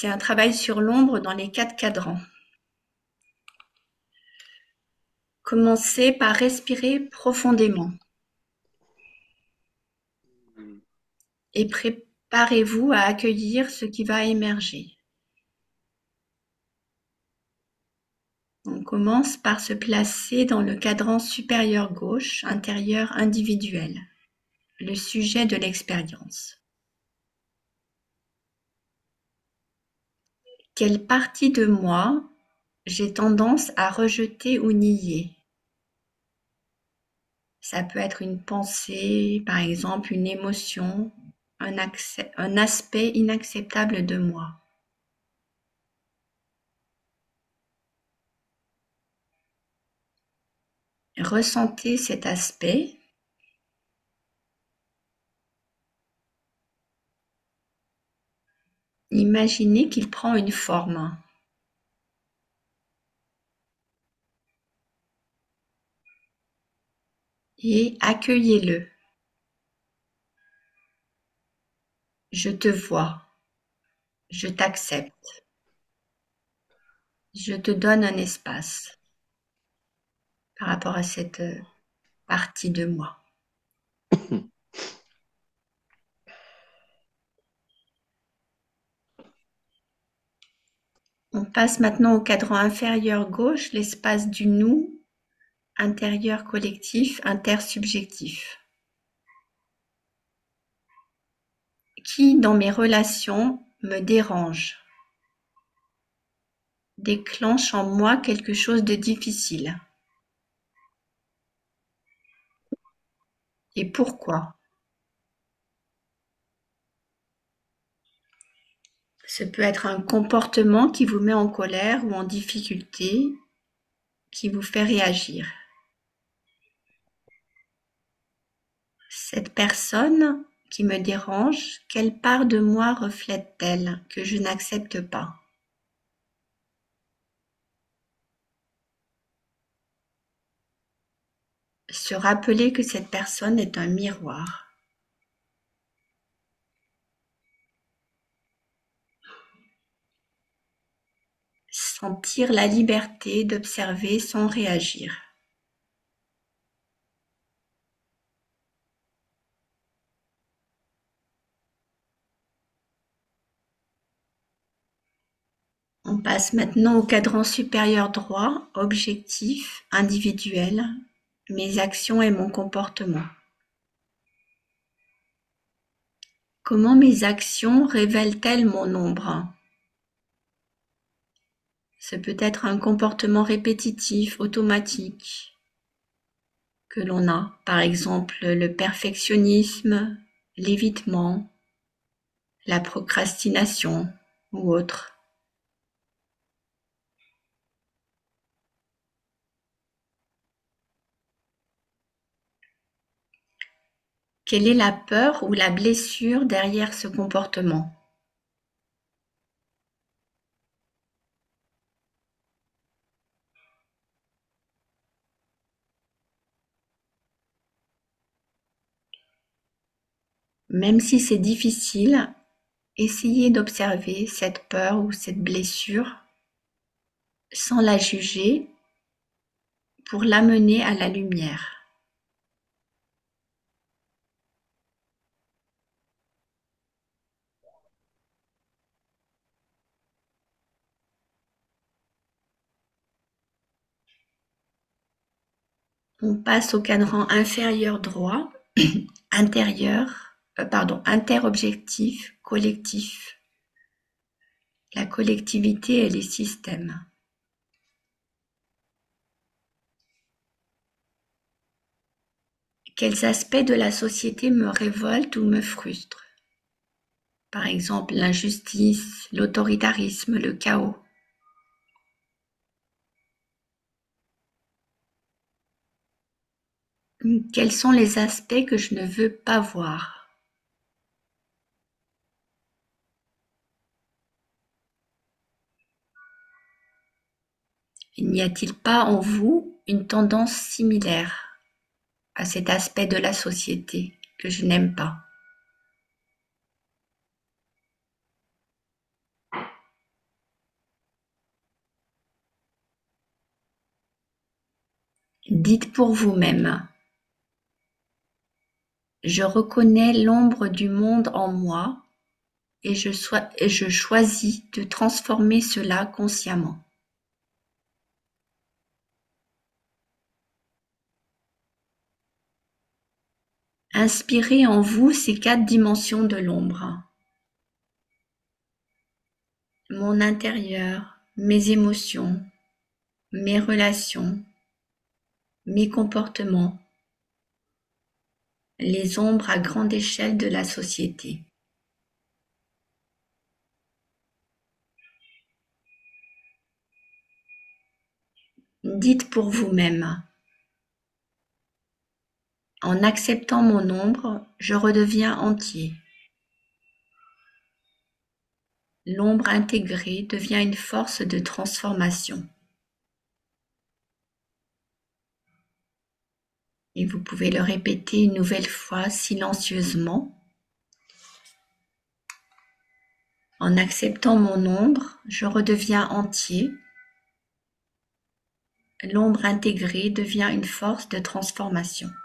C'est un travail sur l'ombre dans les 4 cadrans. Commencez par respirer profondément et préparez-vous à accueillir ce qui va émerger. On commence par se placer dans le cadran supérieur gauche, intérieur individuel, le sujet de l'expérience. Quelle partie de moi j'ai tendance à rejeter ou nier? Ça peut être une pensée, par exemple une émotion, un aspect inacceptable de moi. Ressentez cet aspect. Imaginez qu'il prend une forme. Et accueillez-le. Je te vois. Je t'accepte. Je te donne un espace par rapport à cette partie de moi. On passe maintenant au cadran inférieur gauche, l'espace du nous, intérieur collectif, intersubjectif. Qui, dans mes relations, me dérange, déclenche en moi quelque chose de difficile. Et pourquoi? Ce peut être un comportement qui vous met en colère ou en difficulté, qui vous fait réagir. Cette personne qui me dérange, quelle part de moi reflète-t-elle que je n'accepte pas? Se rappeler que cette personne est un miroir. Sentir la liberté d'observer sans réagir. On passe maintenant au cadran supérieur droit, objectif, individuel, mes actions et mon comportement. Comment mes actions révèlent-elles mon ombre? Ce peut être un comportement répétitif, automatique, que l'on a, par exemple le perfectionnisme, l'évitement, la procrastination ou autre. Quelle est la peur ou la blessure derrière ce comportement? Même si c'est difficile, essayez d'observer cette peur ou cette blessure sans la juger pour l'amener à la lumière. On passe au cadran inférieur droit, interobjectif, collectif. La collectivité et les systèmes. Quels aspects de la société me révoltent ou me frustrent? Par exemple, l'injustice, l'autoritarisme, le chaos. Quels sont les aspects que je ne veux pas voir? N'y a-t-il pas en vous une tendance similaire à cet aspect de la société que je n'aime pas? Dites pour vous-même: je reconnais l'ombre du monde en moi et je choisis de transformer cela consciemment. Inspirez en vous ces 4 dimensions de l'ombre. Mon intérieur, mes émotions, mes relations, mes comportements, les ombres à grande échelle de la société. Dites pour vous-même: en acceptant mon ombre, je redeviens entier. L'ombre intégrée devient une force de transformation. Et vous pouvez le répéter une nouvelle fois silencieusement. En acceptant mon ombre, je redeviens entier. L'ombre intégrée devient une force de transformation.